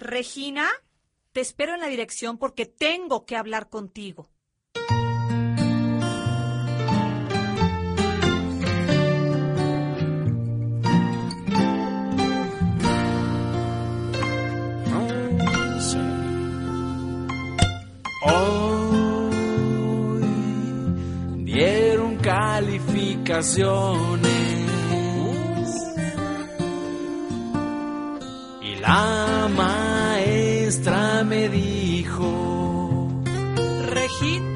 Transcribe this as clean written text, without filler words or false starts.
Regina, te espero en la dirección porque tengo que hablar contigo. Hoy dieron calificaciones y la maestra me dijo: Regina.